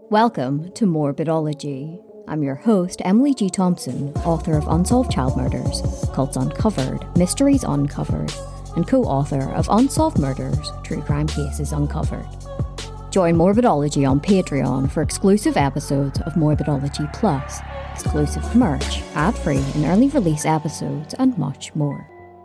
Welcome to Morbidology. I'm your host, Emily G. Thompson, author of Unsolved Child Murders, Cults Uncovered, Mysteries Uncovered, and co-author of Unsolved Murders, True Crime Cases Uncovered. Join Morbidology on Patreon for exclusive episodes of Morbidology Plus, exclusive merch, ad-free and early release episodes, and much more.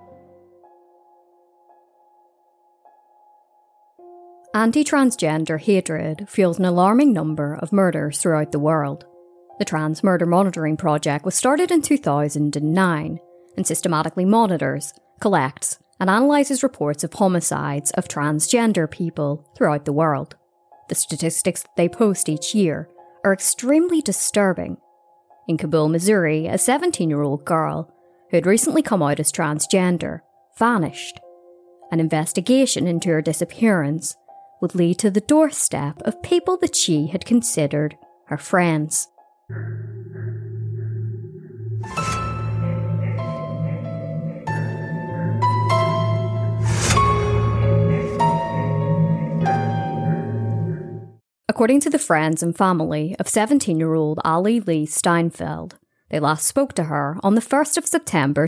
Anti-transgender hatred fuels an alarming number of murders throughout the world. The Trans Murder Monitoring Project was started in 2009 and systematically monitors, collects, and analyses reports of homicides of transgender people throughout the world. The statistics that they post each year are extremely disturbing. In Kabul, Missouri, a 17-year-old girl who had recently come out as transgender vanished. An investigation into her disappearance would lead to the doorstep of people that she had considered her friends. According to the friends and family of 17-year-old Ali Lee Steinfeld, they last spoke to her on the 1st of September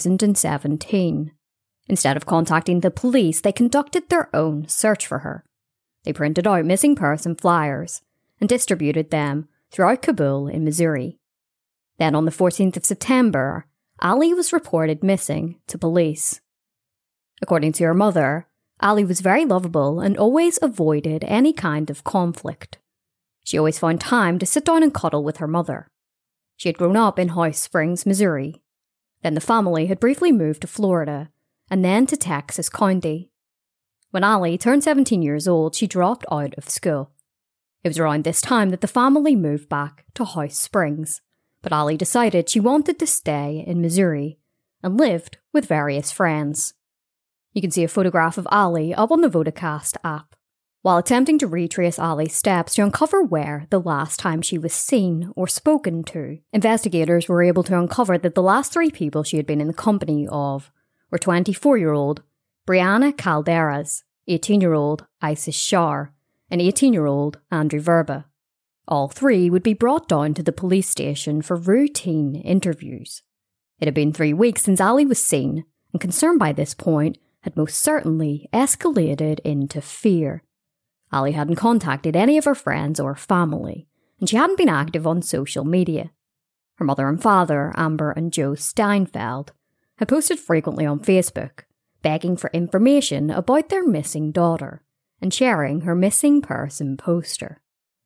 2017. Instead of contacting the police, they conducted their own search for her. They printed out missing person flyers and distributed them throughout Kabul in Missouri. Then on the 14th of September, Ali was reported missing to police. According to her mother, Ali was very lovable and always avoided any kind of conflict. She always found time to sit down and cuddle with her mother. She had grown up in House Springs, Missouri. Then the family had briefly moved to Florida and then to Texas County. When Ali turned 17 years old, she dropped out of school. It was around this time that the family moved back to House Springs, but Ali decided she wanted to stay in Missouri and lived with various friends. You can see a photograph of Ali up on the Vodacast app. While attempting to retrace Ali's steps to uncover where the last time she was seen or spoken to, investigators were able to uncover that the last three people she had been in the company of were 24-year-old Brianna Calderas, 18-year-old Isis Shar, and 18-year-old Andrew Verba. All three would be brought down to the police station for routine interviews. It had been 3 weeks since Ali was seen, and concern by this point had most certainly escalated into fear. Ali hadn't contacted any of her friends or family, and she hadn't been active on social media. Her mother and father, Amber and Joe Steinfeld, had posted frequently on Facebook, begging for information about their missing daughter and sharing her missing person poster.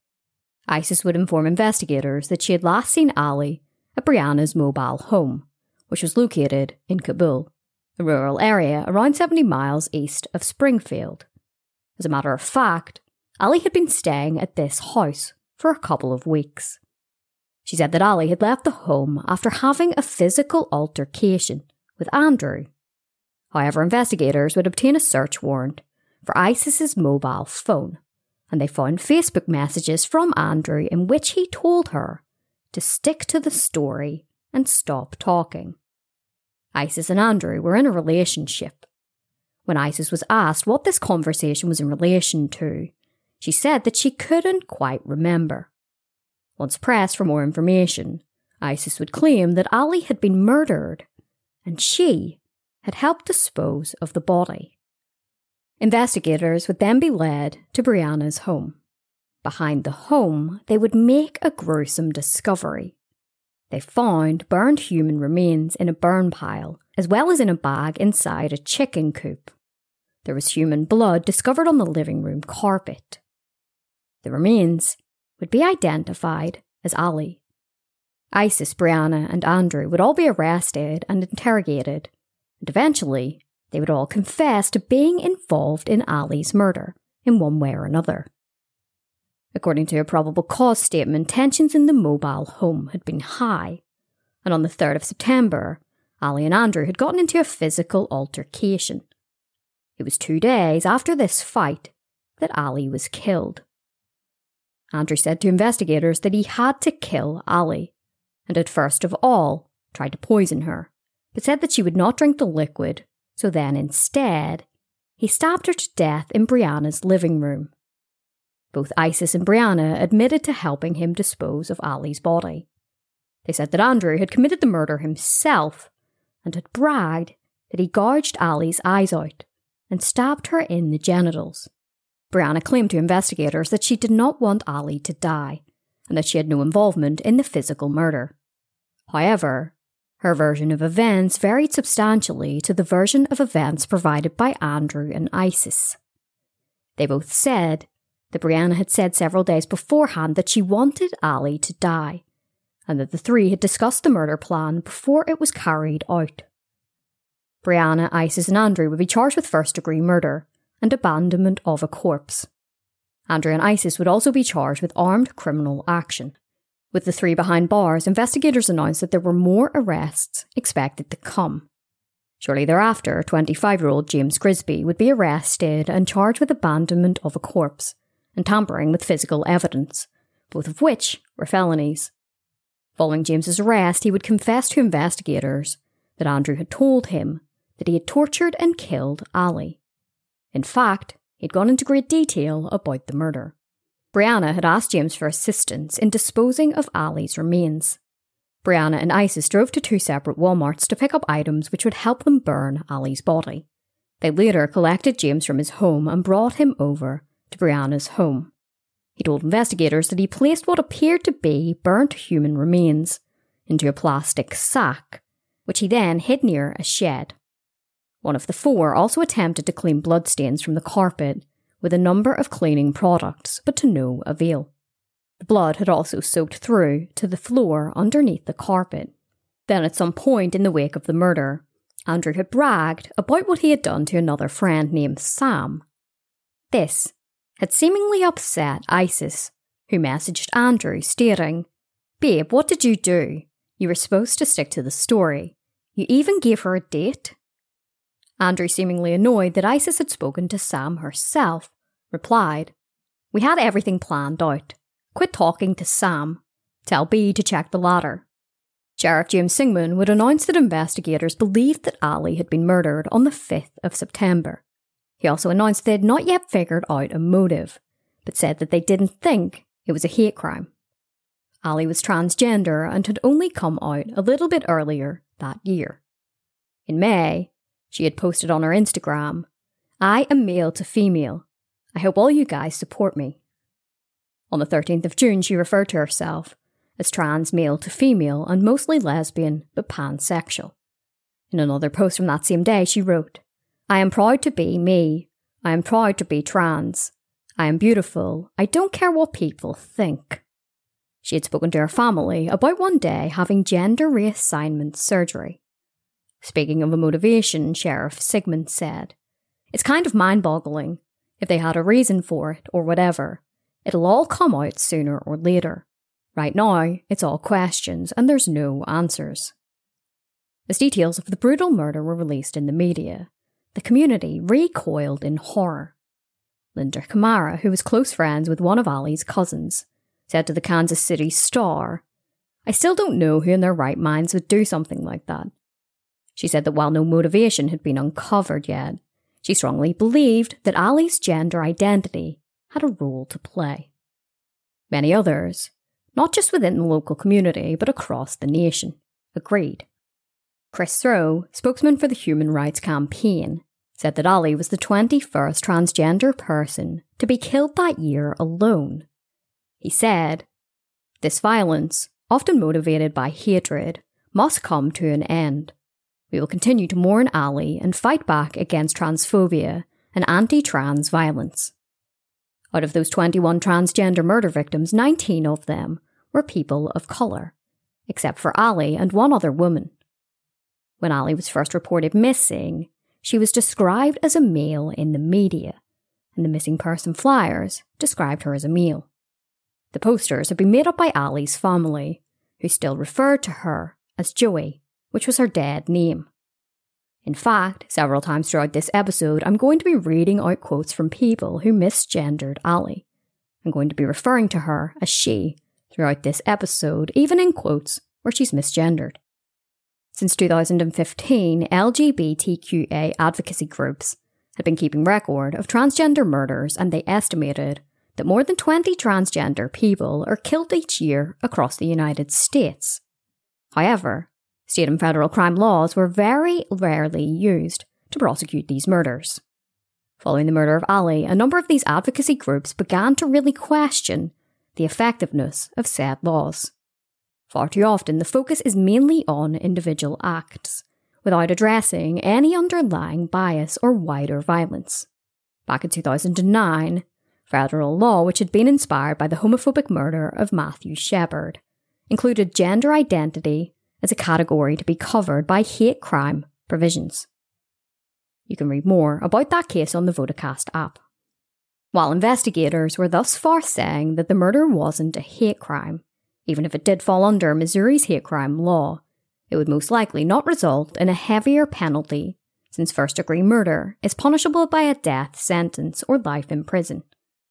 Isis would inform investigators that she had last seen Ali at Brianna's mobile home, which was located in Kabul, a rural area around 70 miles east of Springfield. As a matter of fact, Ali had been staying at this house for a couple of weeks. She said that Ali had left the home after having a physical altercation with Andrew. However, investigators would obtain a search warrant for Isis's mobile phone, and they found Facebook messages from Andrew in which he told her to stick to the story and stop talking. Isis and Andrew were in a relationship. When Isis was asked what this conversation was in relation to, she said that she couldn't quite remember. Once pressed for more information, Isis would claim that Ali had been murdered, and she had helped dispose of the body. Investigators would then be led to Brianna's home. Behind the home, they would make a gruesome discovery. They found burned human remains in a burn pile, as well as in a bag inside a chicken coop. There was human blood discovered on the living room carpet. The remains would be identified as Ali. Isis, Brianna, and Andrew would all be arrested and interrogated, and eventually they would all confess to being involved in Ali's murder in one way or another. According to a probable cause statement, tensions in the mobile home had been high, and on the 3rd of September, Ali and Andrew had gotten into a physical altercation. It was 2 days after this fight that Ali was killed. Andrew said to investigators that he had to kill Ali, and had first of all tried to poison her, but said that she would not drink the liquid, so then instead, he stabbed her to death in Brianna's living room. Both Isis and Brianna admitted to helping him dispose of Ali's body. They said that Andrew had committed the murder himself and had bragged that he gouged Ali's eyes out and stabbed her in the genitals. Brianna claimed to investigators that she did not want Ali to die and that she had no involvement in the physical murder. However, her version of events varied substantially to the version of events provided by Andrew and Isis. They both said that Brianna had said several days beforehand that she wanted Ali to die, and that the three had discussed the murder plan before it was carried out. Brianna, Isis and Andrew would be charged with first-degree murder and abandonment of a corpse. Andrew and Isis would also be charged with armed criminal action. With the three behind bars, investigators announced that there were more arrests expected to come. Shortly thereafter, 25-year-old James Grisby would be arrested and charged with abandonment of a corpse and tampering with physical evidence, both of which were felonies. Following James's arrest, he would confess to investigators that Andrew had told him that he had tortured and killed Ali. In fact, he'd gone into great detail about the murder. Brianna had asked James for assistance in disposing of Ali's remains. Brianna and Isis drove to two separate Walmarts to pick up items which would help them burn Ali's body. They later collected James from his home and brought him over to Brianna's home. He told investigators that he placed what appeared to be burnt human remains into a plastic sack, which he then hid near a shed. One of the four also attempted to clean bloodstains from the carpet with a number of cleaning products, but to no avail. The blood had also soaked through to the floor underneath the carpet. Then at some point in the wake of the murder, Andrew had bragged about what he had done to another friend named Sam. This had seemingly upset Isis, who messaged Andrew stating, "Babe, what did you do? You were supposed to stick to the story. You even gave her a date?" Andrew, seemingly annoyed that Isis had spoken to Sam herself, replied, "We had everything planned out. Quit talking to Sam. Tell B to check the ladder." Sheriff James Singman would announce that investigators believed that Ali had been murdered on the 5th of September. He also announced they had not yet figured out a motive, but said that they didn't think it was a hate crime. Ali was transgender and had only come out a little bit earlier that year. In May, she had posted on her Instagram, "I am male to female. I hope all you guys support me." On the 13th of June, she referred to herself as trans male to female and mostly lesbian but pansexual. In another post from that same day, she wrote, "I am proud to be me. I am proud to be trans. I am beautiful. I don't care what people think." She had spoken to her family about one day having gender reassignment surgery. Speaking of a motivation, Sheriff Sigmund said, "It's kind of mind-boggling. If they had a reason for it or whatever, it'll all come out sooner or later. Right now, it's all questions and there's no answers." As details of the brutal murder were released in the media, the community recoiled in horror. Linda Kamara, who was close friends with one of Ali's cousins, said to the Kansas City Star, "I still don't know who in their right minds would do something like that." She said that while no motivation had been uncovered yet, she strongly believed that Ali's gender identity had a role to play. Many others, not just within the local community but across the nation, agreed. Chris Throw, spokesman for the Human Rights Campaign, said that Ali was the 21st transgender person to be killed that year alone. He said, "This violence, often motivated by hatred, must come to an end. We will continue to mourn Ali and fight back against transphobia and anti-trans violence." Out of those 21 transgender murder victims, 19 of them were people of colour, except for Ali and one other woman. When Ali was first reported missing, she was described as a male in the media, and the missing person flyers described her as a male. The posters had been made up by Ali's family, who still referred to her as Joey, which was her dead name. In fact, several times throughout this episode, I'm going to be reading out quotes from people who misgendered Ali. I'm going to be referring to her as she throughout this episode, even in quotes where she's misgendered. Since 2015, LGBTQA advocacy groups had been keeping record of transgender murders, and they estimated that more than 20 transgender people are killed each year across the United States. However, state and federal crime laws were very rarely used to prosecute these murders. Following the murder of Ali, a number of these advocacy groups began to really question the effectiveness of said laws. Far too often, the focus is mainly on individual acts, without addressing any underlying bias or wider violence. Back in 2009, federal law, which had been inspired by the homophobic murder of Matthew Shepard, included gender identity as a category to be covered by hate crime provisions. You can read more about that case on the Vodacast app. While investigators were thus far saying that the murder wasn't a hate crime, even if it did fall under Missouri's hate crime law, it would most likely not result in a heavier penalty, since first-degree murder is punishable by a death sentence or life in prison.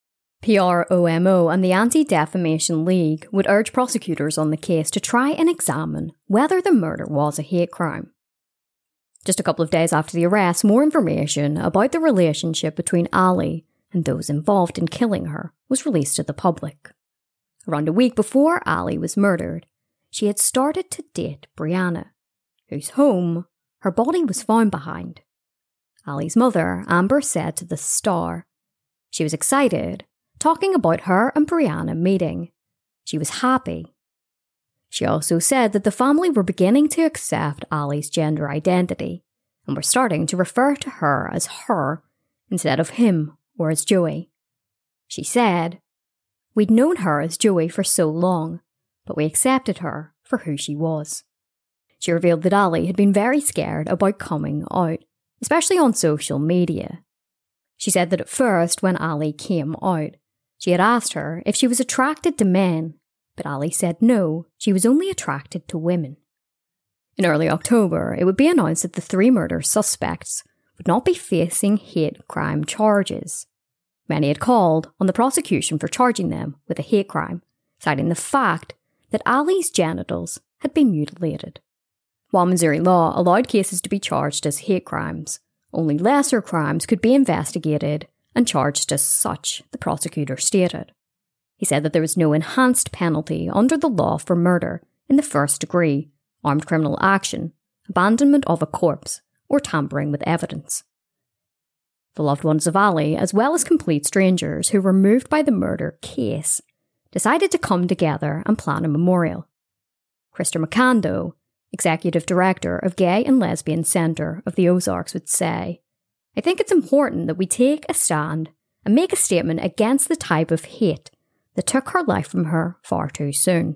PROMO and the Anti-Defamation League would urge prosecutors on the case to try and examine whether the murder was a hate crime. Just a couple of days after the arrest, more information about the relationship between Ali and those involved in killing her was released to the public. Around a week before Ali was murdered, she had started to date Brianna, whose home her body was found behind. Ali's mother, Amber, said to The Star she was excited, talking about her and Brianna meeting. She was happy. She also said that the family were beginning to accept Ali's gender identity and were starting to refer to her as her instead of him or as Joey. She said, "We'd known her as Joey for so long, but we accepted her for who she was." She revealed that Ali had been very scared about coming out, especially on social media. She said that at first, when Ali came out, she had asked her if she was attracted to men, but Ali said no, she was only attracted to women. In early October, it would be announced that the 3 murder suspects would not be facing hate crime charges. Many had called on the prosecution for charging them with a hate crime, citing the fact that Ali's genitals had been mutilated. While Missouri law allowed cases to be charged as hate crimes, only lesser crimes could be investigated and charged as such, the prosecutor stated. He said that there was no enhanced penalty under the law for murder in the first degree, armed criminal action, abandonment of a corpse, or tampering with evidence. The loved ones of Ali, as well as complete strangers who were moved by the murder case, decided to come together and plan a memorial. Krista McCando, executive director of Gay and Lesbian Centre of the Ozarks, would say, "I think it's important that we take a stand and make a statement against the type of hate that took her life from her far too soon."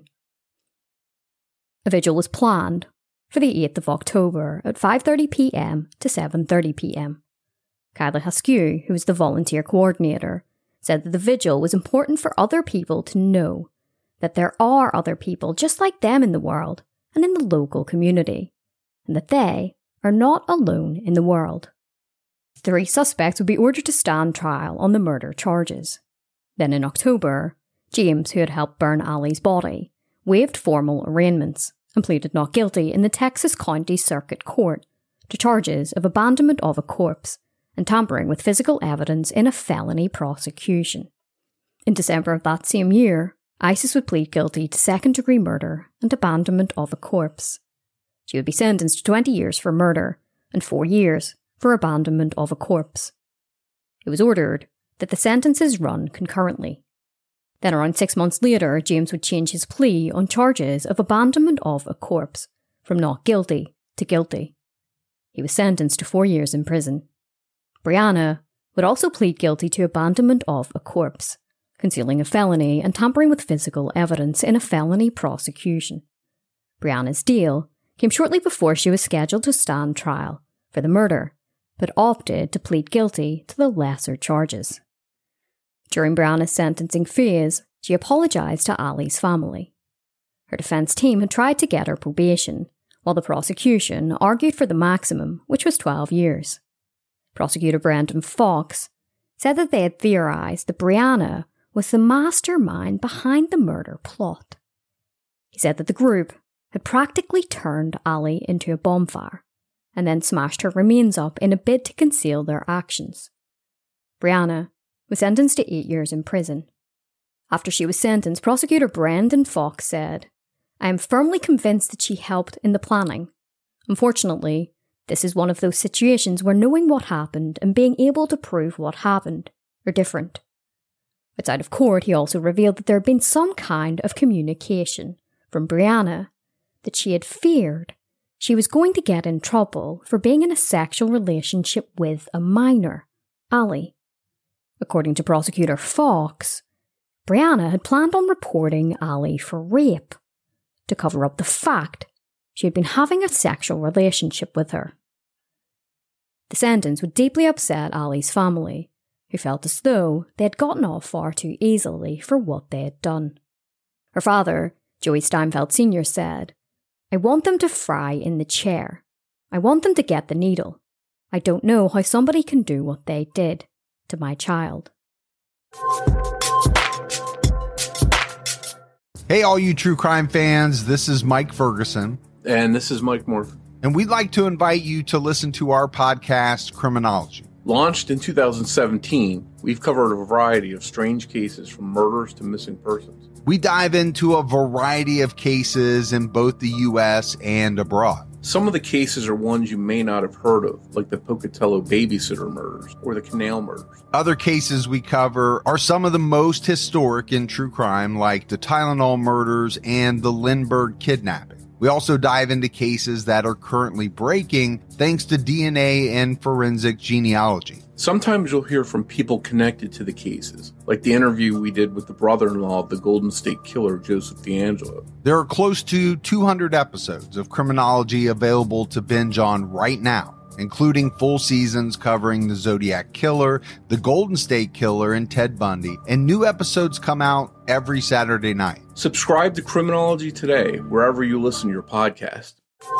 A vigil was planned for the 8th of October at 5:30 p.m. to 7:30 p.m. Kyla Haskew, who was the volunteer coordinator, said that the vigil was important for other people to know that there are other people just like them in the world and in the local community, and that they are not alone in the world. 3 suspects would be ordered to stand trial on the murder charges. Then in October, James, who had helped burn Ali's body, waived formal arraignments and pleaded not guilty in the Texas County Circuit Court to charges of abandonment of a corpse and tampering with physical evidence in a felony prosecution. In December of that same year, Isis would plead guilty to second-degree murder and abandonment of a corpse. She would be sentenced to 20 years for murder and 4 years for abandonment of a corpse. It was ordered that the sentences run concurrently. Then around 6 months later, James would change his plea on charges of abandonment of a corpse from not guilty to guilty. He was sentenced to 4 years in prison. Brianna would also plead guilty to abandonment of a corpse, concealing a felony and tampering with physical evidence in a felony prosecution. Brianna's deal came shortly before she was scheduled to stand trial for the murder, but opted to plead guilty to the lesser charges. During Brianna's sentencing phase, she apologised to Ali's family. Her defence team had tried to get her probation, while the prosecution argued for the maximum, which was 12 years. Prosecutor Brendan Fox said that they had theorised that Brianna was the mastermind behind the murder plot. He said that the group had practically turned Ali into a bonfire and then smashed her remains up in a bid to conceal their actions. Brianna was sentenced to 8 years in prison, After she was sentenced, prosecutor Brendan Fox said, "I am firmly convinced that she helped in the planning. Unfortunately, this is one of those situations where knowing what happened and being able to prove what happened are different." Outside of court, he also revealed that there had been some kind of communication from Brianna that she had feared she was going to get in trouble for being in a sexual relationship with a minor, Ali. According to prosecutor Fox, Brianna had planned on reporting Ali for rape to cover up the fact she had been having a sexual relationship with her. The sentence would deeply upset Ali's family, who felt as though they had gotten off far too easily for what they had done. Her father, Joey Steinfeld Sr., said, "I want them to fry in the chair. I want them to get the needle. I don't know how somebody can do what they did to my child." Hey, all you true crime fans, this is Mike Ferguson. And this is Mike Morphy. And we'd like to invite you to listen to our podcast, Criminology. Launched in 2017, we've covered a variety of strange cases from murders to missing persons. We dive into a variety of cases in both the U.S. and abroad. Some of the cases are ones you may not have heard of, like the Pocatello babysitter murders or the Canal murders. Other cases we cover are some of the most historic in true crime, like the Tylenol murders and the Lindbergh kidnapping. We also dive into cases that are currently breaking thanks to DNA and forensic genealogy. Sometimes you'll hear from people connected to the cases, like the interview we did with the brother-in-law of the Golden State Killer, Joseph DeAngelo. There are close to 200 episodes of Criminology available to binge on right now, including full seasons covering the Zodiac Killer, the Golden State Killer, and Ted Bundy, and new episodes come out every Saturday night. Subscribe to Criminology today, wherever you listen to your podcast.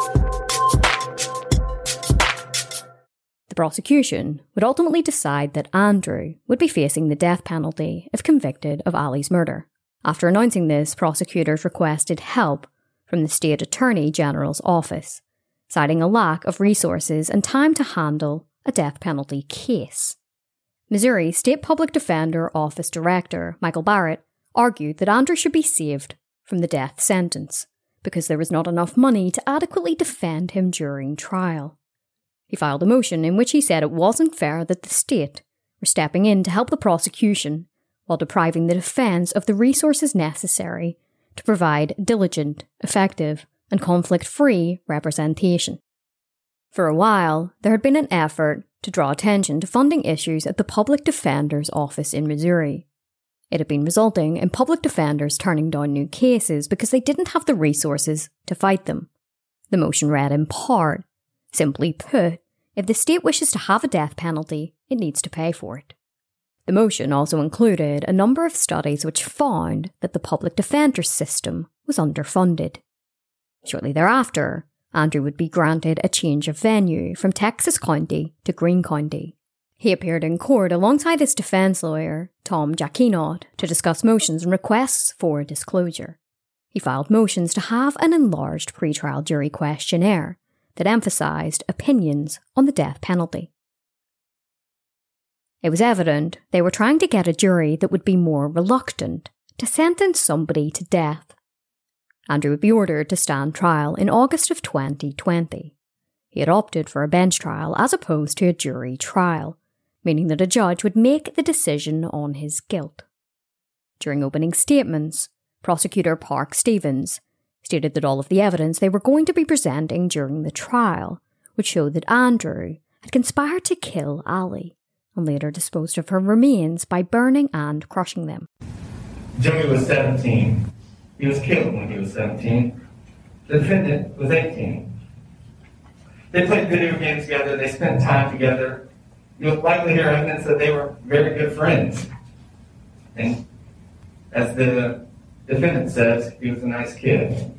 The prosecution would ultimately decide that Andrew would be facing the death penalty if convicted of Ali's murder. After announcing this, prosecutors requested help from the State Attorney General's office, citing a lack of resources and time to handle a death penalty case. Missouri State Public Defender Office Director Michael Barrett argued that Andrew should be saved from the death sentence because there was not enough money to adequately defend him during trial. He filed a motion in which he said it wasn't fair that the state were stepping in to help the prosecution while depriving the defense of the resources necessary to provide diligent, effective, and conflict-free representation. For a while, there had been an effort to draw attention to funding issues at the Public Defender's Office in Missouri. It had been resulting in public defenders turning down new cases because they didn't have the resources to fight them. The motion read in part, simply put, if the state wishes to have a death penalty, it needs to pay for it. The motion also included a number of studies which found that the public defender system was underfunded. Shortly thereafter, Andrew would be granted a change of venue from Texas County to Greene County. He appeared in court alongside his defense lawyer, Tom Jacquinot, to discuss motions and requests for disclosure. He filed motions to have an enlarged pretrial jury questionnaire that emphasised opinions on the death penalty. It was evident they were trying to get a jury that would be more reluctant to sentence somebody to death. Andrew would be ordered to stand trial in August of 2020. He had opted for a bench trial as opposed to a jury trial, meaning that a judge would make the decision on his guilt. During opening statements, prosecutor Park Stevens stated that all of the evidence they were going to be presenting during the trial would show that Andrew had conspired to kill Ali and later disposed of her remains by burning and crushing them. Jimmy was 17. He was killed when he was 17. The defendant was 18. They played video games together. They spent time together. You'll likely hear evidence that they were very good friends. And as the defendant says, he was a nice kid.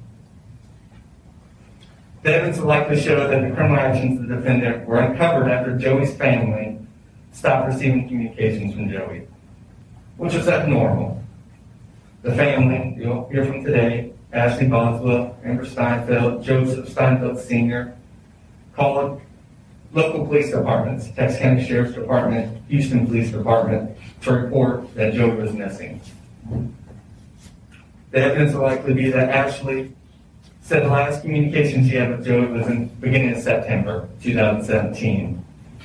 The evidence would likely show that the criminal actions of the defendant were uncovered after Joey's family stopped receiving communications from Joey, which was abnormal. The family, you'll hear from today, Ashley Boswell, Amber Steinfeld, Joseph Steinfeld Sr., called local police departments, Texas County Sheriff's Department, Houston Police Department, to report that Joey was missing. The evidence will likely be that Ashley said the last communication she had with Joey was in the beginning of September 2017.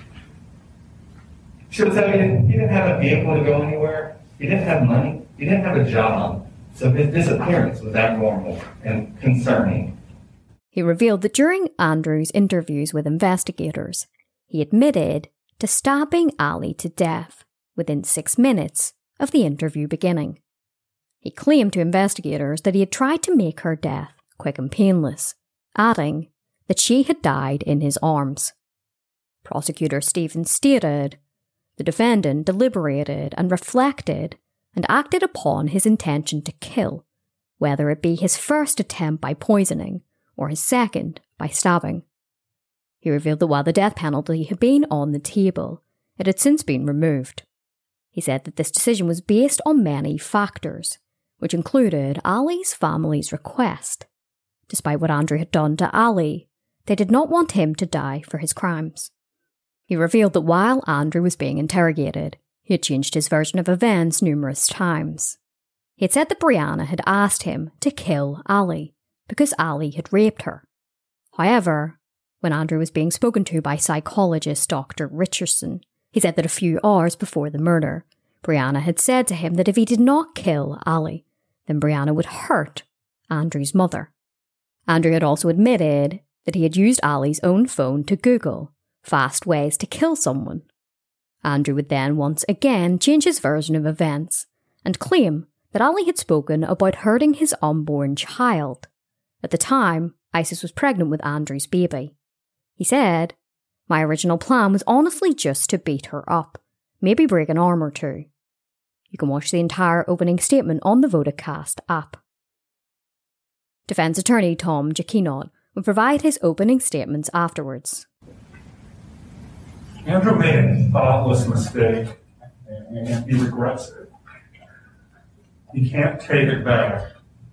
She would say he didn't have a vehicle to go anywhere, he didn't have money, he didn't have a job, so his disappearance was abnormal and concerning. He revealed that during Andrew's interviews with investigators, he admitted to stabbing Ali to death within 6 minutes of the interview beginning. He claimed to investigators that he had tried to make her death quick and painless, adding that she had died in his arms. Prosecutor Stevens stated, "The defendant deliberated and reflected and acted upon his intention to kill, whether it be his first attempt by poisoning or his second by stabbing." He revealed that while the death penalty had been on the table, it had since been removed. He said that this decision was based on many factors, which included Ali's family's request. Despite what Andrew had done to Ali, they did not want him to die for his crimes. He revealed that while Andrew was being interrogated, he had changed his version of events numerous times. He had said that Brianna had asked him to kill Ali because Ali had raped her. However, when Andrew was being spoken to by psychologist Dr. Richardson, he said that a few hours before the murder, Brianna had said to him that if he did not kill Ali, then Brianna would hurt Andrew's mother. Andrew had also admitted that he had used Ali's own phone to Google fast ways to kill someone. Andrew would then once again change his version of events and claim that Ali had spoken about hurting his unborn child. At the time, Isis was pregnant with Andrew's baby. He said, "My original plan was honestly just to beat her up, maybe break an arm or two." You can watch the entire opening statement on the Vodacast app. Defense attorney Tom Giacchino would provide his opening statements afterwards. Andrew made a thoughtless mistake, and he regrets it. He can't take it back.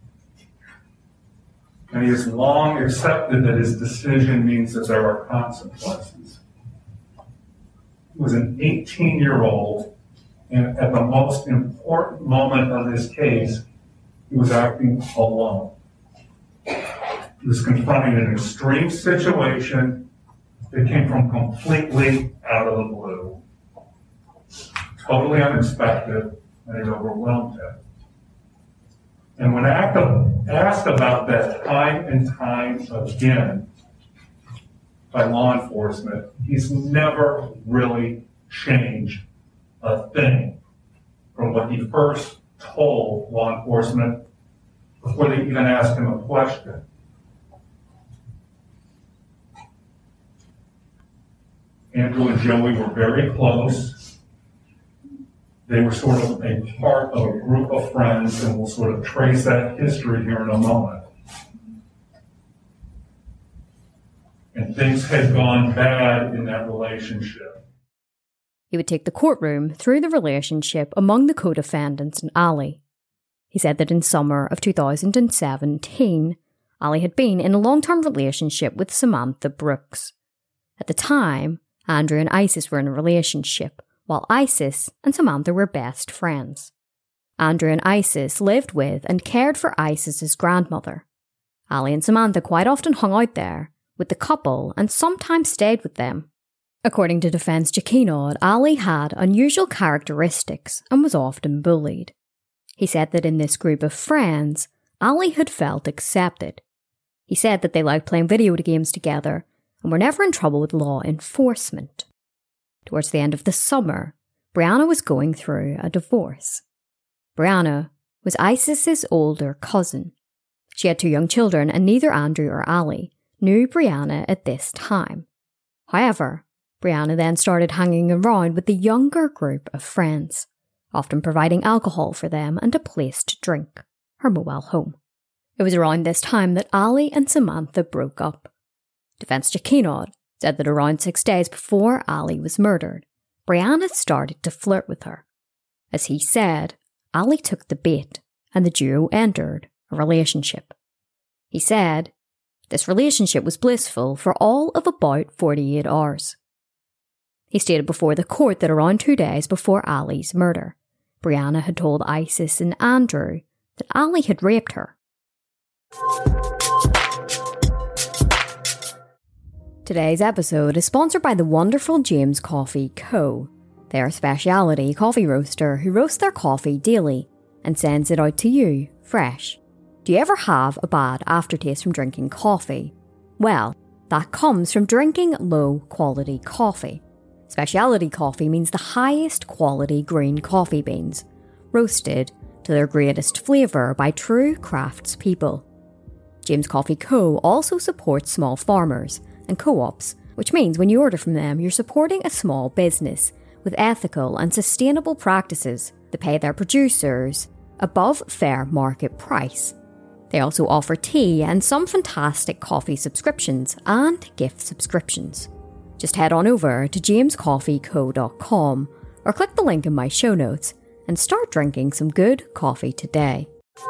And he has long accepted that his decision means that there are consequences. He was an 18-year-old, and at the most important moment of this case, he was acting alone. He was confronting an extreme situation that came from completely out of the blue. Totally unexpected, and it overwhelmed him. And when asked about that time and time again by law enforcement, he's never really changed a thing from what he first told law enforcement before they even asked him a question. Andrew and Joey were very close. They were sort of a part of a group of friends, and we'll sort of trace that history here in a moment. And things had gone bad in that relationship. He would take the courtroom through the relationship among the co-defendants and Ali. He said that in summer of 2017, Ali had been in a long-term relationship with Samantha Brooks. At the time, Andrew and Isis were in a relationship, while Isis and Samantha were best friends. Andrew and Isis lived with and cared for Isis's grandmother. Ali and Samantha quite often hung out there with the couple and sometimes stayed with them. According to defense Giacchino, Ali had unusual characteristics and was often bullied. He said that in this group of friends, Ali had felt accepted. He said that they liked playing video games together and were never in trouble with law enforcement. Towards the end of the summer, Brianna was going through a divorce. Brianna was Isis's older cousin. She had 2 young children, and neither Andrew or Ali knew Brianna at this time. However, Brianna then started hanging around with the younger group of friends, often providing alcohol for them and a place to drink, her mobile home. It was around this time that Ali and Samantha broke up. Defense Giacchino said that around 6 days before Ali was murdered, Brianna started to flirt with her. As he said, Ali took the bait and the duo entered a relationship. He said, this relationship was blissful for all of about 48 hours. He stated before the court that around 2 days before Ali's murder, Brianna had told Isis and Andrew that Ali had raped her. Today's episode is sponsored by the wonderful James Coffee Co. They're a specialty coffee roaster who roasts their coffee daily and sends it out to you, fresh. Do you ever have a bad aftertaste from drinking coffee? Well, that comes from drinking low-quality coffee. Specialty coffee means the highest quality green coffee beans, roasted to their greatest flavour by true craftspeople. James Coffee Co. also supports small farmers and co-ops, which means when you order from them, you're supporting a small business with ethical and sustainable practices that pay their producers above fair market price. They also offer tea and some fantastic coffee subscriptions and gift subscriptions. Just head on over to jamescoffeeco.com or click the link in my show notes and start drinking some good coffee today.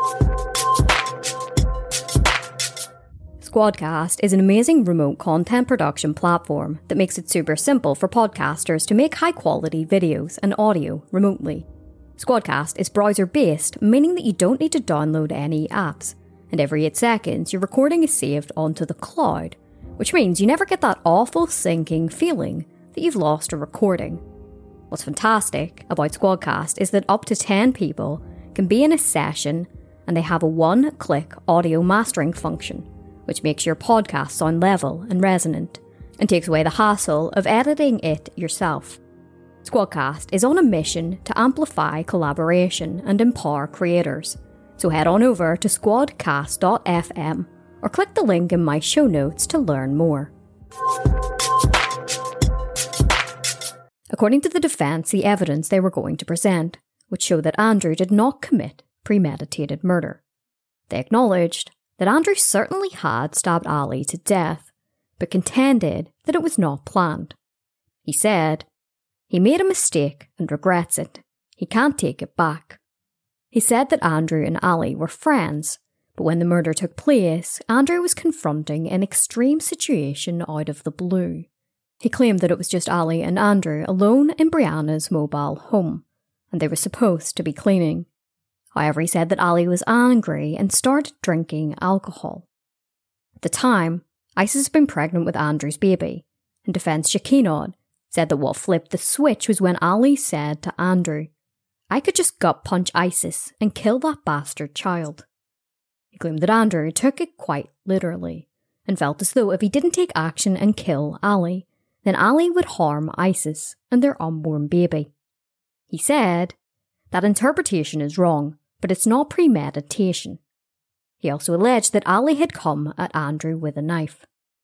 Squadcast is an amazing remote content production platform that makes it super simple for podcasters to make high-quality videos and audio remotely. Squadcast is browser-based, meaning that you don't need to download any apps, and every 8 seconds your recording is saved onto the cloud, which means you never get that awful sinking feeling that you've lost a recording. What's fantastic about Squadcast is that up to 10 people can be in a session and they have a one-click audio mastering function, which makes your podcast sound level and resonant, and takes away the hassle of editing it yourself. Squadcast is on a mission to amplify collaboration and empower creators, so head on over to squadcast.fm or click the link in my show notes to learn more. According to the defence, the evidence they were going to present would show that Andrew did not commit premeditated murder. They acknowledged that Andrew certainly had stabbed Ali to death, but contended that it was not planned. He said, "He made a mistake and regrets it. He can't take it back." He said that Andrew and Ali were friends, but when the murder took place, Andrew was confronting an extreme situation out of the blue. He claimed that it was just Ali and Andrew alone in Brianna's mobile home, and they were supposed to be cleaning. However, he said that Ali was angry and started drinking alcohol. At the time, Isis had been pregnant with Andrew's baby, and defence Shakinod said that what flipped the switch was when Ali said to Andrew, "I could just gut punch Isis and kill that bastard child." He claimed that Andrew took it quite literally, and felt as though if he didn't take action and kill Ali, then Ali would harm Isis and their unborn baby. He said, "That interpretation is wrong, but it's not premeditation." He also alleged that Ali had come at Andrew with a knife.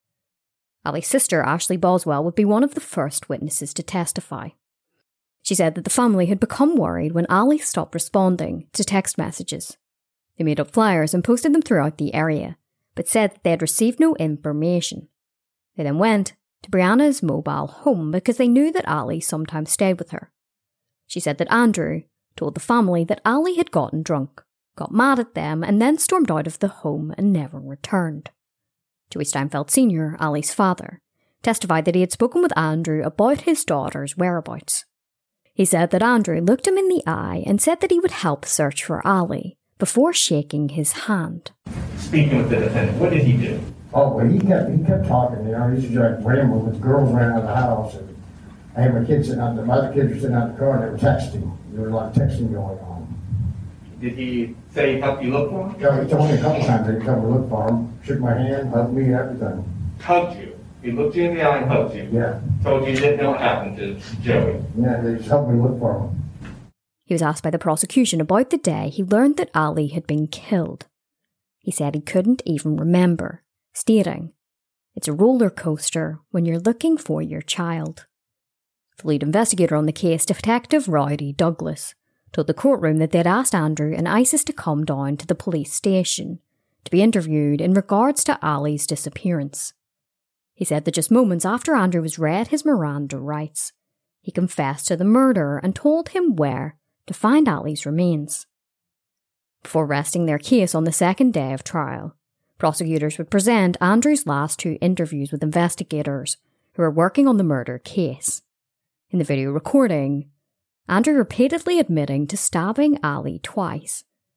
Ali's sister, Ashley Boswell, would be one of the first witnesses to testify. She said that the family had become worried when Ali stopped responding to text messages. They made up flyers and posted them throughout the area, but said that they had received no information. They then went to Brianna's mobile home because they knew that Ali sometimes stayed with her. She said that Andrew told the family that Ali had gotten drunk, got mad at them, and then stormed out of the home and never returned. Joey Steinfeld Sr., Ali's father, testified that he had spoken with Andrew about his daughter's whereabouts. He said that Andrew looked him in the eye and said that he would help search for Ali before shaking his hand. Speaking with the defendant, what did he do? Oh, well, he kept talking, he used to like ramble with girls ran out of the house, and I had my other kids were sitting out in the car, and they were texting. There was a lot of texting going on. Did he say help you look for him? Yeah, he told me a couple times that he'd come to look for him, shook my hand, hugged me, everything. Hugged you? He looked you in the eye and hugged you? Yeah. Told you didn't know what happened to Joey? Yeah, they just helped me look for him. He was asked by the prosecution about the day he learned that Ali had been killed. He said he couldn't even remember, stating, "It's a roller coaster when you're looking for your child." The lead investigator on the case, Detective Rowdy Douglas, told the courtroom that they'd asked Andrew and Isis to come down to the police station to be interviewed in regards to Ali's disappearance. He said that just moments after Andrew was read his Miranda rights, he confessed to the murder and told him where to find Ali's remains. Before resting their case on the second day of trial, prosecutors would present Andrew's last 2 interviews with investigators who were working on the murder case. In the video recording, Andrew repeatedly admitting to stabbing Ali twice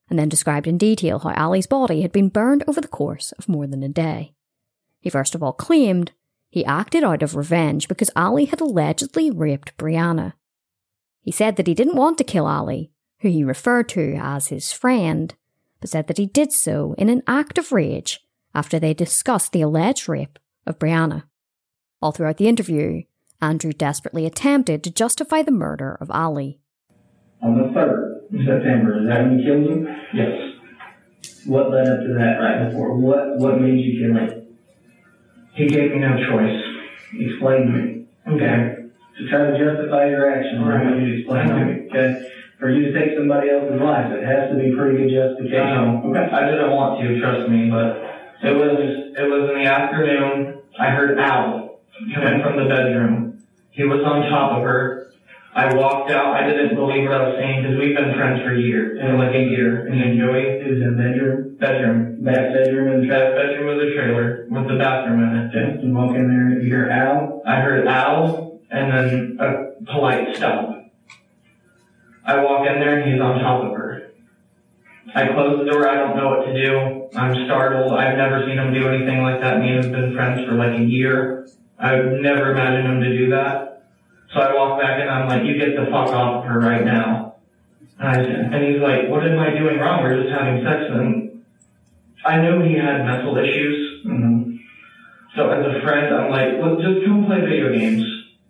and then described in detail how Ali's body had been burned over the course of more than a day. He first of all claimed he acted out of revenge because Ali had allegedly raped Brianna. He said that he didn't want to kill Ali, who he referred to as his friend, but said that he did so in an act of rage after they discussed the alleged rape of Brianna. All throughout the interview, Andrew desperately attempted to justify the murder of Ali. On the 3rd of September, is that when you killed him? Yes. What led up to that right before? What made you kill him? He gave me no choice. Explain to me. Okay. To try to justify your actions, I want you to explain to me, okay? For you to take somebody else's life, it has to be pretty good justification. Okay. I didn't want to, trust me, but it was in the afternoon. I heard Al coming from the bedroom. He was on top of her. I walked out. I didn't believe what I was saying because we've been friends for years, like a year. And then Joey, It was in the bedroom. Back bedroom in the That bedroom was a trailer with the bathroom in it. Okay. You walk in there and you hear Al. I heard Al and then a polite stop. I walk in there and he's on top of her. I close the door. I don't know what to do. I'm startled. I've never seen him do anything like that. Me and him have been friends for like a year. I would never imagine him to do that. So I walk back and I'm like, you get the fuck off of her right now. And he's like, what am I doing wrong? We're just having sex. And I knew he had mental issues. Mm-hmm. So as a friend, I'm like, let's just come play video games.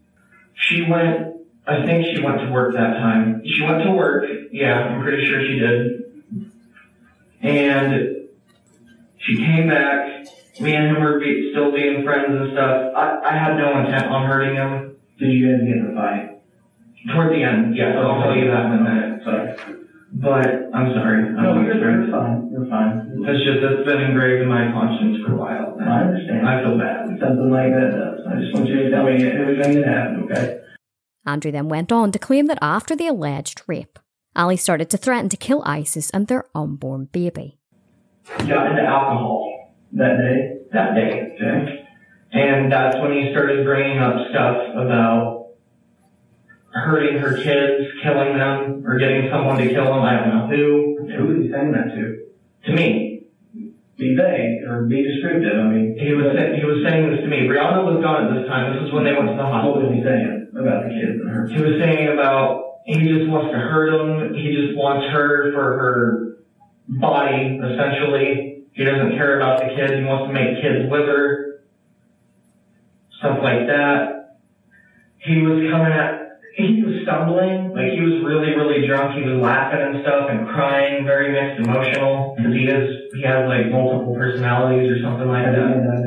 I think she went to work that time. She went to work. Yeah, I'm pretty sure she did. And she came back. Me and him were still being friends and stuff. I had no intent on hurting him. Did you guys get in a fight? Toward the end, yes, I'll tell you that in a minute. Sorry. But I'm sorry. No, you're fine. You're fine. It's been engraved in my conscience for a while. I understand. I feel bad. Something like that does. I just want you to tell me everything that happened, okay? Andrew then went on to claim that after the alleged rape, Ali started to threaten to kill Isis and their unborn baby. Got into alcohol That day? okay? And that's when he started bringing up stuff about hurting her kids, killing them, or getting someone to kill them. I don't know who. Who was he saying that to? To me. Be vague, or be descriptive, I mean. He was saying this to me. Brianna was gone at this time. This is when they went to the hospital. What was he saying about the kids and her? He was saying about he just wants to hurt them. He just wants her for her body, essentially. He doesn't care about the kids. He wants to make kids with her. Stuff like that. He was stumbling, like he was really, really drunk. He was laughing and stuff and crying, very mixed emotional, because he has like multiple personalities or something like that.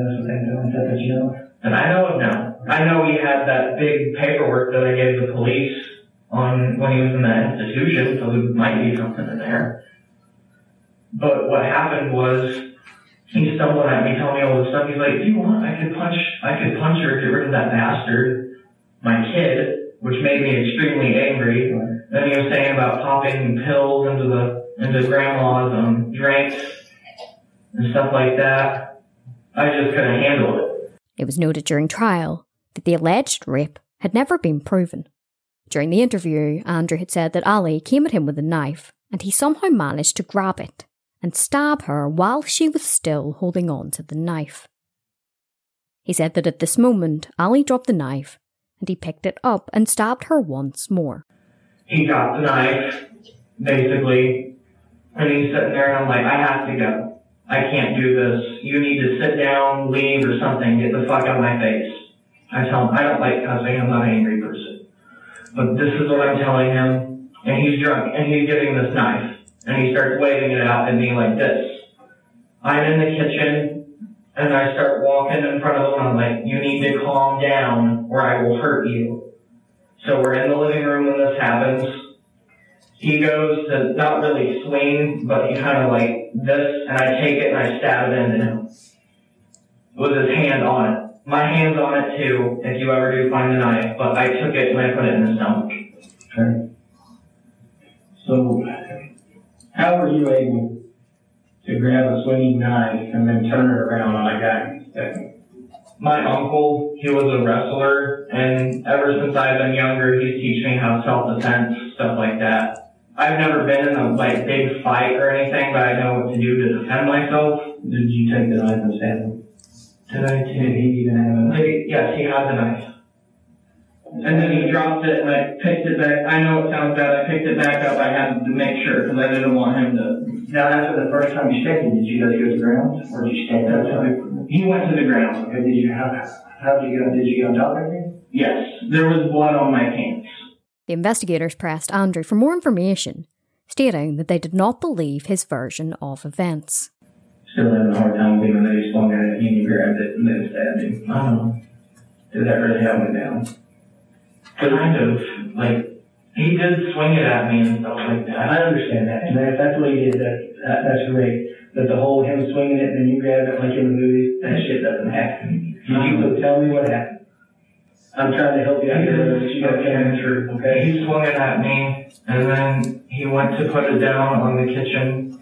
And I know of now. I know he had that big paperwork that I gave the police on when he was in that institution, so there might be something in there. But what happened was, he stumbled at me, telling me all this stuff. He's like, do you want, I could punch her, get rid of that bastard, my kid, which made me extremely angry. Then he was saying about popping pills into grandma's drinks and stuff like that. I just couldn't handle it. It was noted during trial that the alleged rape had never been proven. During the interview, Andrew had said that Ali came at him with a knife and he somehow managed to grab it and stab her while she was still holding on to the knife. He said that at this moment, Ali dropped the knife and he picked it up and stabbed her once more. He got the knife, basically, and he's sitting there and I'm like, I have to go. I can't do this. You need to sit down, leave, or something. Get the fuck out of my face. I tell him, I don't like cussing. I'm not an angry person. But this is what I'm telling him. And he's drunk, and he's getting this knife. And he starts waving it out and being like this. I'm in the kitchen, and I start walking in front of him, and I'm like, you need to calm down, or I will hurt you. So we're in the living room when this happens. He goes to not really swing, but he kind of like this, and I take it and I stab it into him. With his hand on it. My hand's on it too, if you ever do find the knife, but I took it and I put it in his stomach. Okay. So, how were you able to grab a swinging knife and then turn it around on a guy? My uncle, he was a wrestler, and ever since I've been younger, he's teaching me how self-defense, stuff like that. I've never been in a big fight or anything, but I know what to do to defend myself. Did you take the knife and stab him? Did he even have a knife? Yes, he had the knife. And then he dropped it, and I picked it back. I know it sounds bad. I picked it back up. I had to make sure because I didn't want him to. Now, after the first time you stabbed him, did you go to the ground, or did you stand outside? He went to the ground. Okay, how did you go? Did you go on top of him? Yes, there was blood on my pants. The investigators pressed Andrew for more information, stating that they did not believe his version of events. Still having a hard time believing that he swung at it and he grabbed it and then stabbed him. I don't know. Did that really have me down? Kind of. He did swing it at me and stuff like that. I understand that. And if that's what he did, that's great. But the whole him swinging it and then you grab it like in the movie, that shit doesn't happen. So tell me what happened. I'm trying to help you out here. Okay. He swung it at me, and then he went to put it down on the kitchen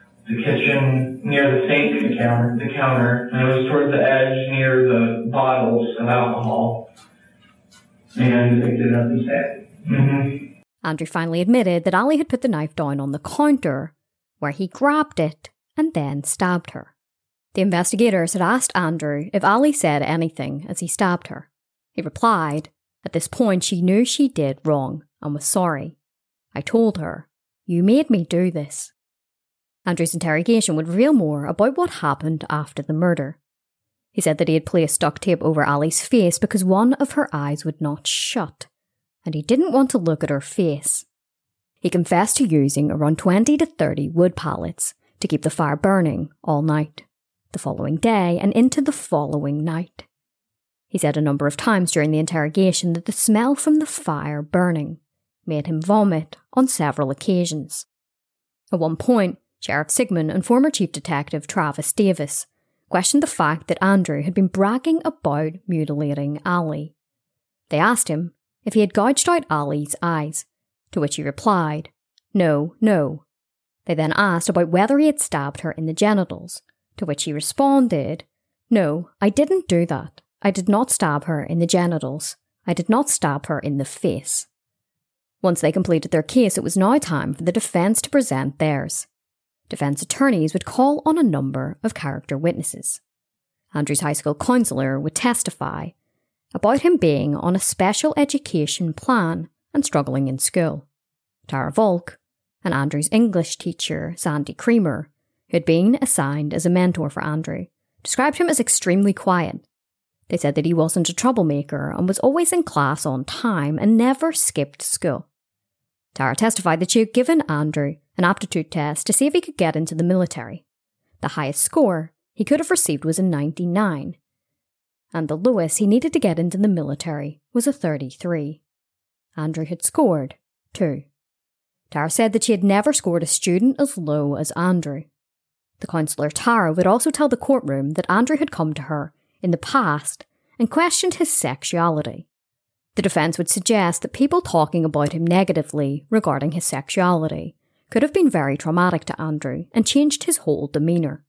near the sink, the counter, and it was towards the edge near the bottles of alcohol. And picked it up and stabbed it. Mm-hmm. Andrew finally admitted that Ali had put the knife down on the counter, where he grabbed it and then stabbed her. The investigators had asked Andrew if Ali said anything as he stabbed her. He replied, at this point she knew she did wrong and was sorry. I told her, "You made me do this." Andrew's interrogation would reveal more about what happened after the murder. He said that he had placed duct tape over Ali's face because one of her eyes would not shut, and he didn't want to look at her face. He confessed to using around 20 to 30 wood pallets to keep the fire burning all night, the following day and into the following night. He said a number of times during the interrogation that the smell from the fire burning made him vomit on several occasions. At one point, Sheriff Sigmund and former Chief Detective Travis Davis questioned the fact that Andrew had been bragging about mutilating Ali. They asked him if he had gouged out Ali's eyes, to which he replied, "No, no." They then asked about whether he had stabbed her in the genitals, to which he responded, "No, I didn't do that. I did not stab her in the genitals. I did not stab her in the face." Once they completed their case, it was now time for the defence to present theirs. Defence attorneys would call on a number of character witnesses. Andrew's high school counsellor would testify about him being on a special education plan and struggling in school. Tara Volk, and Andrew's English teacher, Sandy Creamer, who had been assigned as a mentor for Andrew, described him as extremely quiet. They said that he wasn't a troublemaker and was always in class on time and never skipped school. Tara testified that she had given Andrew an aptitude test to see if he could get into the military. The highest score he could have received was a 99, and the lowest he needed to get into the military was a 33. Andrew had scored 2. Tara said that she had never scored a student as low as Andrew. The counsellor Tara would also tell the courtroom that Andrew had come to her in the past and questioned his sexuality. The defence would suggest that people talking about him negatively regarding his sexuality could have been very traumatic to Andrew and changed his whole demeanour.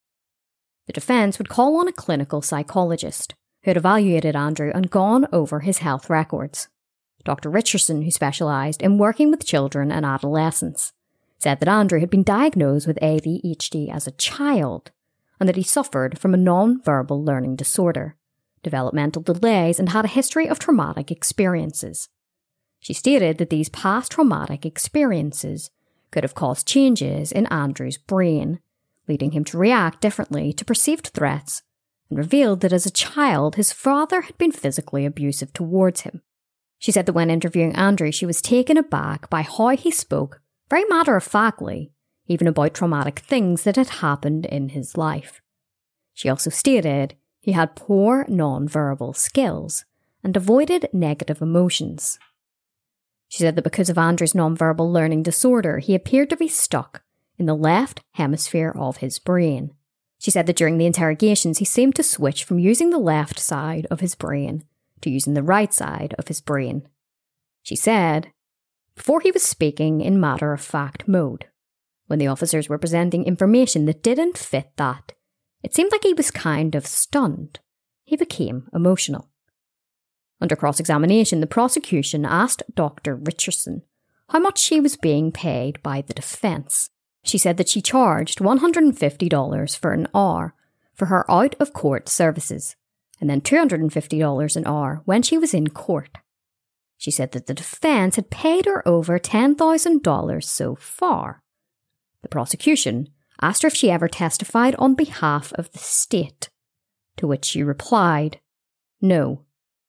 The defence would call on a clinical psychologist who had evaluated Andrew and gone over his health records. Dr. Richardson, who specialised in working with children and adolescents, said that Andrew had been diagnosed with ADHD as a child and that he suffered from a non-verbal learning disorder, developmental delays, and had a history of traumatic experiences. She stated that these past traumatic experiences could have caused changes in Andrew's brain, leading him to react differently to perceived threats, and revealed that as a child his father had been physically abusive towards him. She said that when interviewing Andrew, she was taken aback by how he spoke, very matter-of-factly, even about traumatic things that had happened in his life. She also stated he had poor non-verbal skills and avoided negative emotions. She said that because of Andrew's non-verbal learning disorder, he appeared to be stuck in the left hemisphere of his brain. She said that during the interrogations, he seemed to switch from using the left side of his brain to using the right side of his brain. She said, before he was speaking in matter-of-fact mode. When the officers were presenting information that didn't fit that, it seemed like he was kind of stunned. He became emotional. Under cross-examination, the prosecution asked Dr. Richardson how much she was being paid by the defence. She said that she charged $150 for an hour for her out-of-court services, and then $250 an hour when she was in court. She said that the defence had paid her over $10,000 so far. The prosecution asked her if she ever testified on behalf of the state, to which she replied, no.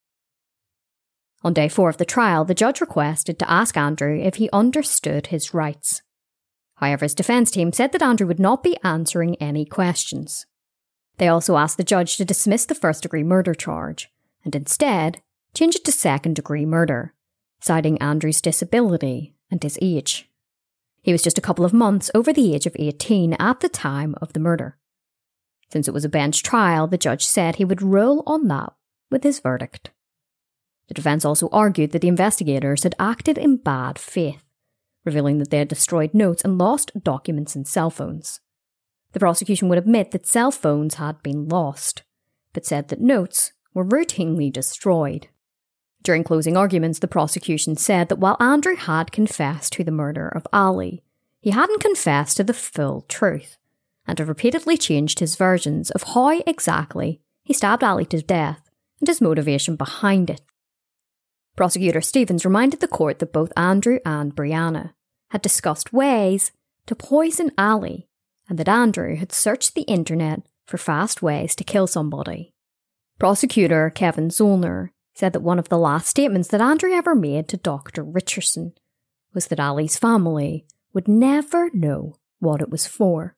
On day 4 of the trial, the judge requested to ask Andrew if he understood his rights. However, his defence team said that Andrew would not be answering any questions. They also asked the judge to dismiss the first-degree murder charge, and instead change it to second-degree murder, citing Andrew's disability and his age. He was just a couple of months over the age of 18 at the time of the murder. Since it was a bench trial, the judge said he would rule on that with his verdict. The defence also argued that the investigators had acted in bad faith, revealing that they had destroyed notes and lost documents and cell phones. The prosecution would admit that cell phones had been lost, but said that notes were routinely destroyed. During closing arguments, the prosecution said that while Andrew had confessed to the murder of Ali, he hadn't confessed to the full truth, and had repeatedly changed his versions of how exactly he stabbed Ali to death and his motivation behind it. Prosecutor Stevens reminded the court that both Andrew and Brianna had discussed ways to poison Ali, and that Andrew had searched the internet for fast ways to kill somebody. Prosecutor Kevin Zollner said that one of the last statements that Andrew ever made to Dr. Richardson was that Ali's family would never know what it was for.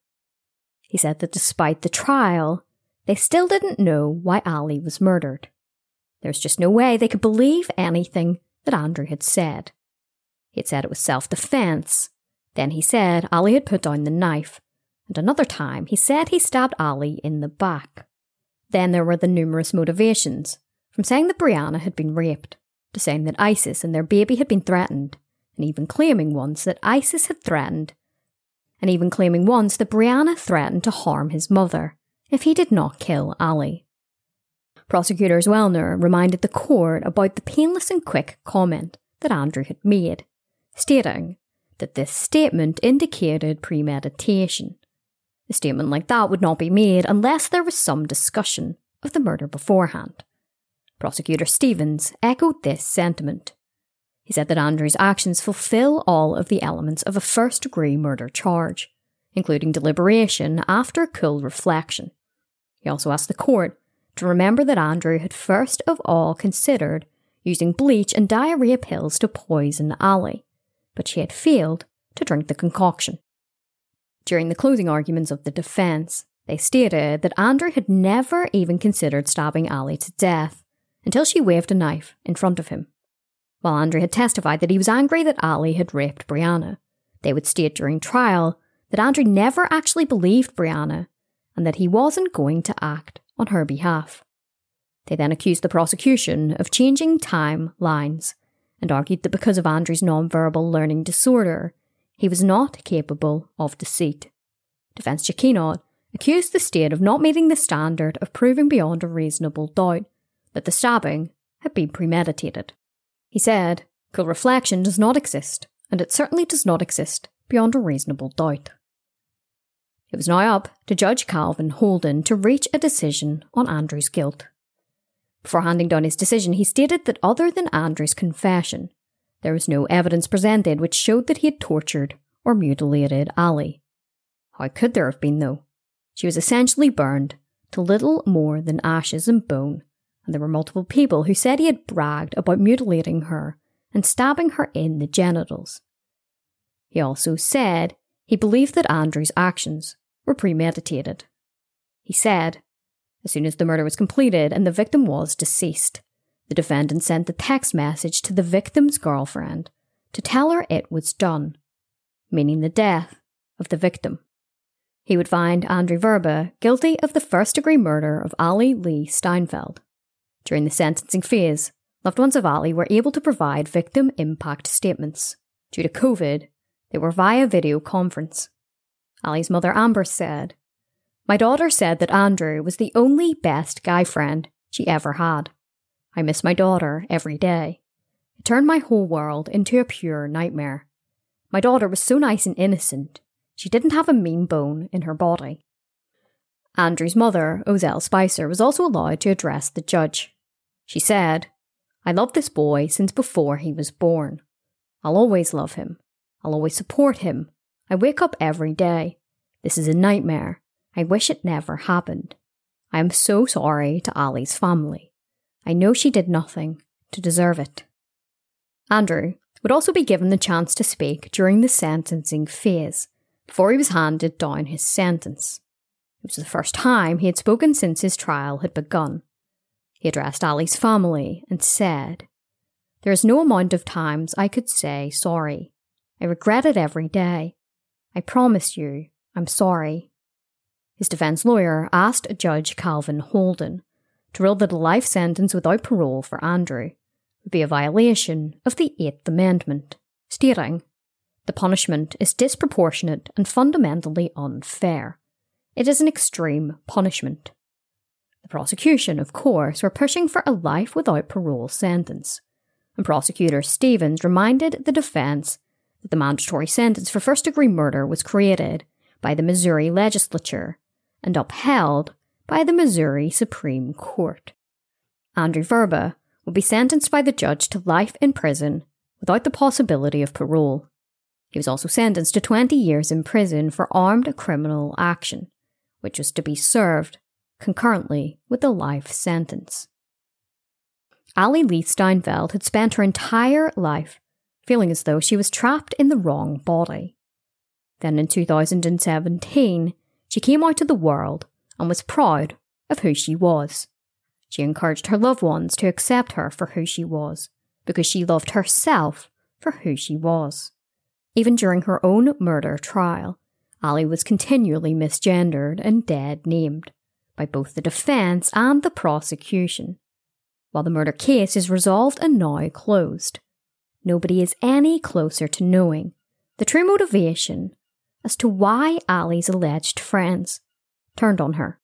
He said that despite the trial, they still didn't know why Ali was murdered. There's just no way they could believe anything that Andrew had said. He had said it was self-defense. Then he said Ali had put down the knife. And another time he said he stabbed Ali in the back. Then there were the numerous motivations, from saying that Brianna had been raped, to saying that ISIS and their baby had been threatened, and even claiming once that ISIS had threatened, and even claiming once that Brianna threatened to harm his mother if he did not kill Ali. Prosecutor Zoellner reminded the court about the painless and quick comment that Andrew had made, stating that this statement indicated premeditation. A statement like that would not be made unless there was some discussion of the murder beforehand. Prosecutor Stevens echoed this sentiment. He said that Andrew's actions fulfill all of the elements of a first-degree murder charge, including deliberation after cool reflection. He also asked the court to remember that Andrew had first of all considered using bleach and diarrhea pills to poison Ali, but she had failed to drink the concoction. During the closing arguments of the defence, they stated that Andrew had never even considered stabbing Ali to death until she waved a knife in front of him. While Andrew had testified that he was angry that Ali had raped Brianna, they would state during trial that Andrew never actually believed Brianna and that he wasn't going to act on her behalf. They then accused the prosecution of changing timelines and argued that because of Andrew's nonverbal learning disorder, he was not capable of deceit. Defence Jaquinot accused the state of not meeting the standard of proving beyond a reasonable doubt that the stabbing had been premeditated. He said, "Cool reflection does not exist, and it certainly does not exist beyond a reasonable doubt." It was now up to Judge Calvin Holden to reach a decision on Andrew's guilt. Before handing down his decision, he stated that other than Andrew's confession, there was no evidence presented which showed that he had tortured or mutilated Ali. How could there have been, though? She was essentially burned to little more than ashes and bone, and there were multiple people who said he had bragged about mutilating her and stabbing her in the genitals. He also said he believed that Andrew's actions were premeditated. He said, as soon as the murder was completed and the victim was deceased, the defendant sent the text message to the victim's girlfriend to tell her it was done, meaning the death of the victim. He would find Andrew Verba guilty of the first-degree murder of Ali Lee Steinfeld. During the sentencing phase, loved ones of Ali were able to provide victim impact statements. Due to COVID, they were via video conference. Ali's mother Amber said, "My daughter said that Andrew was the only best guy friend she ever had. I miss my daughter every day. It turned my whole world into a pure nightmare. My daughter was so nice and innocent. She didn't have a mean bone in her body. Andrew's mother, Ozell Spicer, was also allowed to address the judge. She said, "I love this boy since before he was born. I'll always love him. I'll always support him. I wake up every day. This is a nightmare. I wish it never happened. I am so sorry to Ali's family. I know she did nothing to deserve it." Andrew would also be given the chance to speak during the sentencing phase, before he was handed down his sentence. It was the first time he had spoken since his trial had begun. He addressed Ali's family and said, "There is no amount of times I could say sorry. I regret it every day. I promise you, I'm sorry." His defence lawyer asked Judge Calvin Holden to rule that a life sentence without parole for Andrew would be a violation of the 8th Amendment, stating, "The punishment is disproportionate and fundamentally unfair. It is an extreme punishment." The prosecution, of course, were pushing for a life without parole sentence, and Prosecutor Stevens reminded the defence that the mandatory sentence for first-degree murder was created by the Missouri legislature and upheld by the Missouri Supreme Court. Andrew Verba would be sentenced by the judge to life in prison without the possibility of parole. He was also sentenced to 20 years in prison for armed criminal action, which was to be served concurrently with the life sentence. Ali Lee Steinfeld had spent her entire life feeling as though she was trapped in the wrong body. Then in 2017, she came out to the world and was proud of who she was. She encouraged her loved ones to accept her for who she was, because she loved herself for who she was. Even during her own murder trial, Ali was continually misgendered and dead-named by both the defence and the prosecution. While the murder case is resolved and now closed, nobody is any closer to knowing the true motivation as to why Ali's alleged friends turned on her.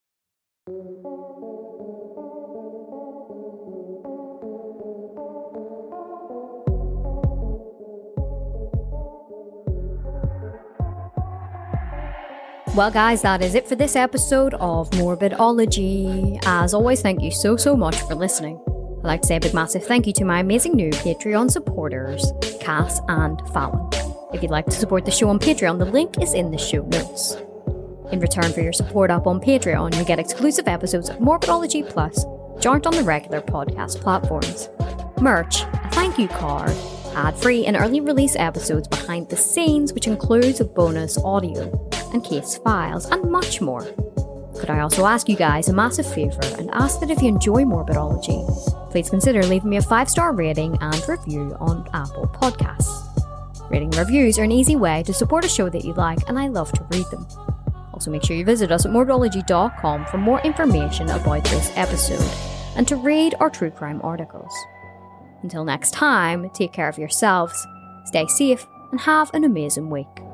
Well guys, that is it for this episode of Morbidology. As always, thank you so much for listening. I'd like to say a big massive thank you to my amazing new Patreon supporters, Cass and Fallon. If you'd like to support the show on Patreon, the link is in the show notes. In return for your support up on Patreon, you get exclusive episodes of Morbidology Plus, which aren't on the regular podcast platforms, merch, a thank you card, ad-free and early release episodes behind the scenes, which includes bonus audio and case files, and much more. Could I also ask you guys a massive favour and ask that if you enjoy Morbidology, please consider leaving me a 5-star rating and review on Apple Podcasts. Rating and reviews are an easy way to support a show that you like, and I love to read them. Also make sure you visit us at morbidology.com for more information about this episode and to read our true crime articles. Until next time, take care of yourselves, stay safe, and have an amazing week.